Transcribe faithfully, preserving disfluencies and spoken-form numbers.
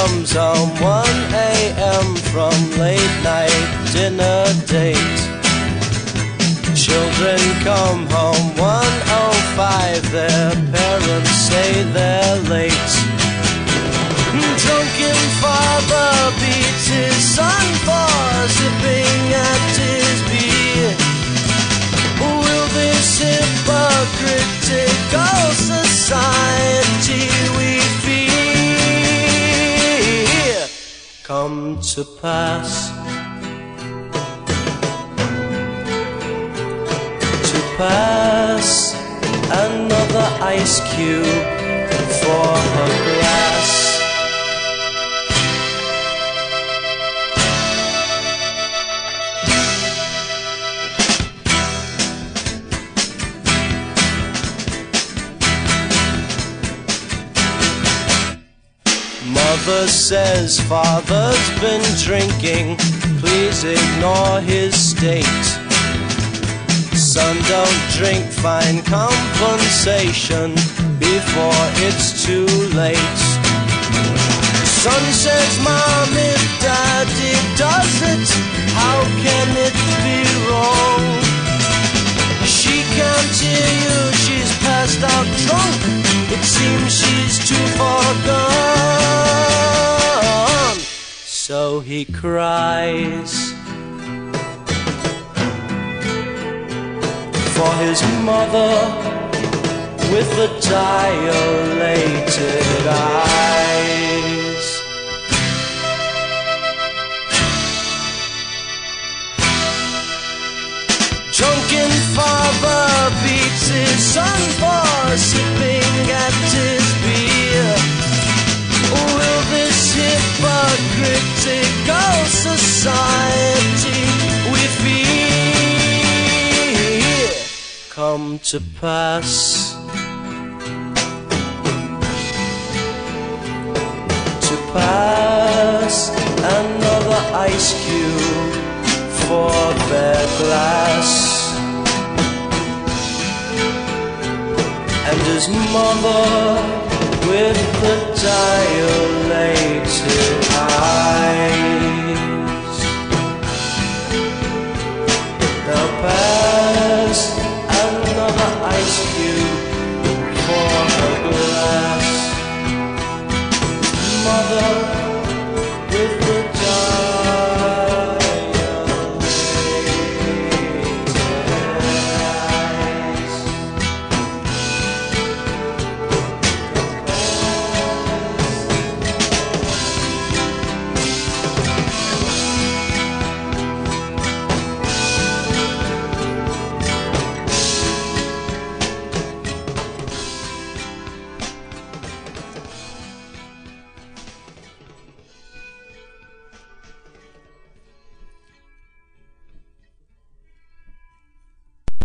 comes home one a m from late night dinner date. Children come home one oh five, their parents say they're late. Drunken father beats his son for zipping at his beer. Will this hypocritical society we fear come to pass? To pass another ice cube for her glass. Mother says father's been drinking, please ignore his state. Son, don't drink, find compensation before it's too late. Son says, Mom, if Daddy does it, how can it be wrong? She can't hear you, she's passed out drunk, it seems she's too far gone. So he cries for his mother with the dilated eyes. Drunken father beats his son for sipping at his beer. Will this hypocritical society we fear come to pass? To pass another ice cube for their glass. And his mother with the dilated